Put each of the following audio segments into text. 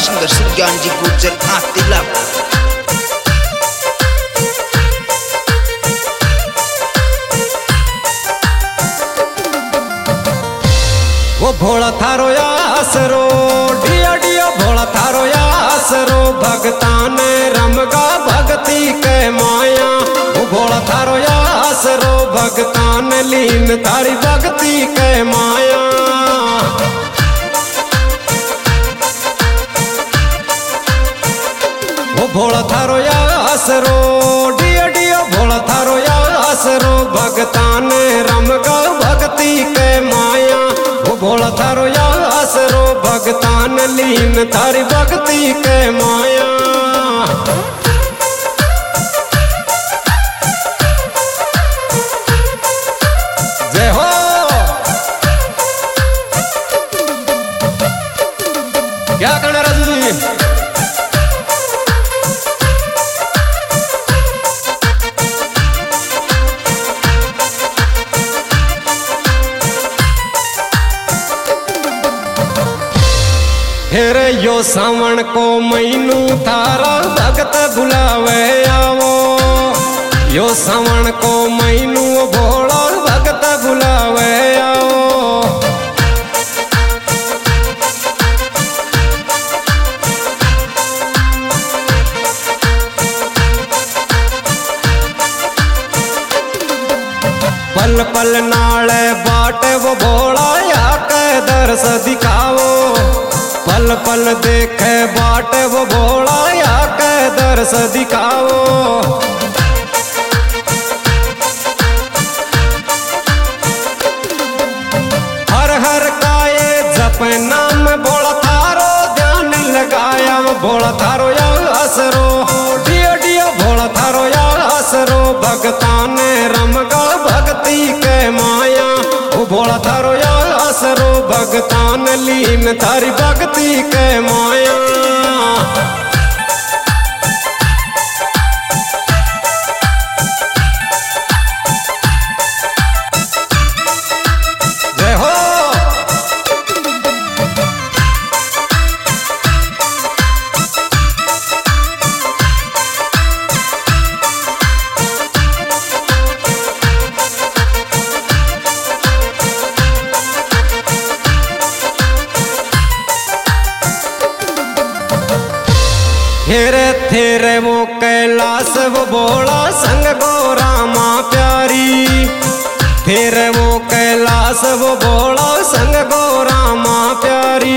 Singer सुज्ञान जी गुर्जर आतिला। वो भोला थारो आसरो डिया डिया भोला थारो आसरो भगतान रमगा भक्ति के माया। वो भोला थारो आसरो भगतान लीन थारी भक्ति के माया। वो भोला थारो आसरो डिया डिया भोला थारो आसरो भगतान रमगा भक्ति के माया। वो भोला थारो आसरो भगतान लीन थारी भक्ति के माया। जय हो क्या करना राजू जी। फिर यो सावन को महीनू थारा भगत बुलावे आवो। यो सावन को महीनू भोला भगत बुलावे आओ। पल पल नाले बाट वो भोला आके दर्श दिखावो। पल पल देखे बाट वो भोला आके दर्श दिखाओ। हर हर का ये जप नाम भोला थारो ध्यान लगाया। भोला थारो या असरो डियो डियो भोला थारो या असरो भगतान रमगा भक्ति के माया। वो भोला थारो या असरो भगतान लीन थारी भक्ति के माया। जय हो थेरे थेरे वो कैलाश वो भोला संग गोरा माँ प्यारी। थेरे वो कैलाश वो भोला संग गोरा माँ प्यारी।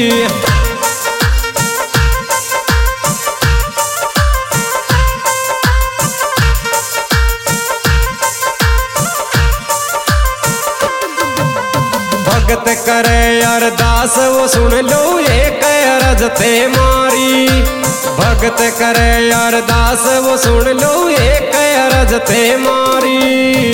भगत करे अरदास वो सुन लो एक अरज ते मारी। भगत करे अरदास वो सुन लो एक अरज ते मारी।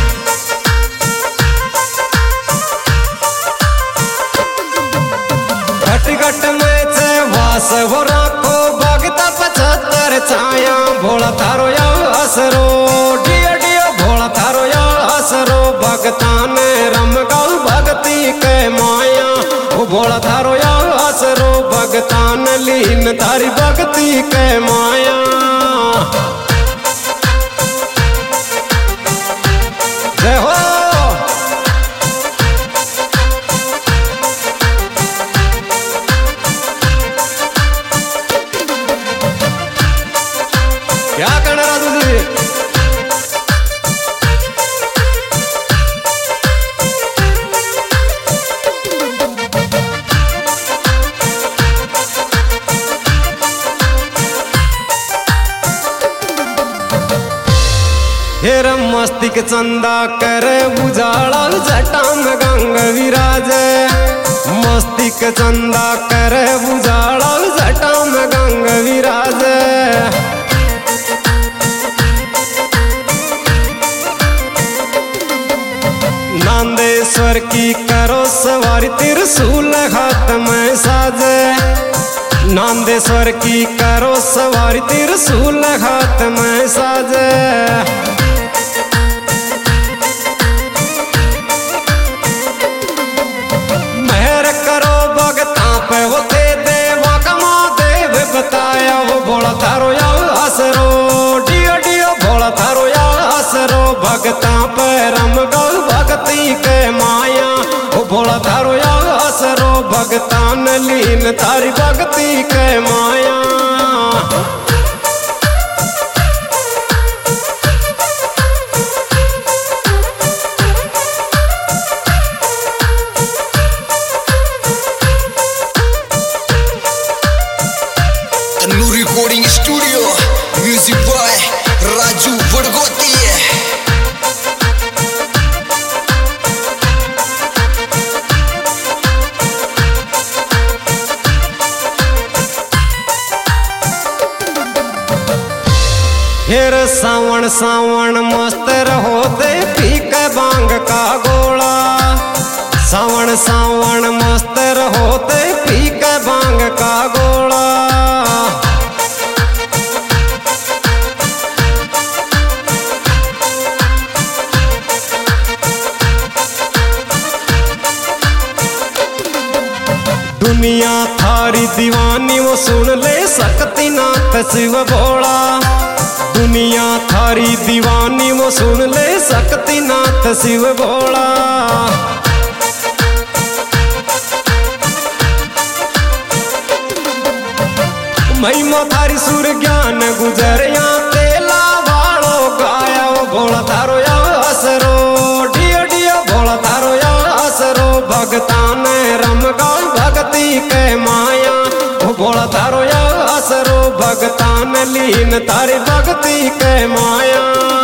घट घट में से वास वो राखो भगत 75 छाया। भोला थारो या असरो डियो डियो भोला थारो या असरो भगतान रमगा भक्ति के माया। वो भोला थारो या असरो भगतान लीन थारी भक्ति के माया। जय हो क्या करना राजू जी। हेर मस्तिक चंदा करे उजाला जटा में गंग विराज। मस्तिक चंदा करे उजाला जटा में गंग विराज। नांदेश्वर की करो सवारी त्रिशूल हाथ में साजे। नांदेश्वर की करो सवारी त्रिशूल हाथ में साजे। मेहर करो भगता पे वो दे देवा कमा भगतान लीन तारी भक्ति के माया। Tannur recording studio, music boy Raju Badgoti. फिर सावन सावन मस्त रहो दे पी के बांग का गोला। सावन सावन मस्त रहो दे पी के बांग का गोला। दुनिया थारी दीवानी वो सुन ले सकती नाथ शिव भोला। दुनिया थारी दीवानी वो सुन ले सकती नाथ शिव भोला। महिमा थारी सुर ज्ञान गुजरिया तेला वालो गाया वो भोला थारो या असरो। डियो डियो भोला थारो या असरो भगतान रम गाय भक्ति के माया। वो भोला थारो या असरो भगतान लीन तारी भक्ति के माया।